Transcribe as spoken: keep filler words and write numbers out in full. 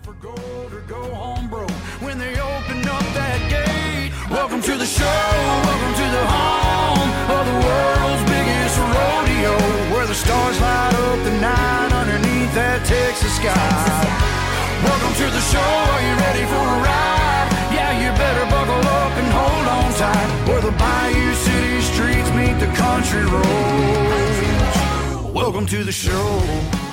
for gold or go home broke when they open up that gate. Welcome to the show, welcome to the home of the world's biggest rodeo, where the stars light up the night underneath that Texas sky. Welcome to the show, are you ready for a ride? Yeah, you better buckle up and hold on tight, where the Bayou City streets meet the country roads. Welcome to the show.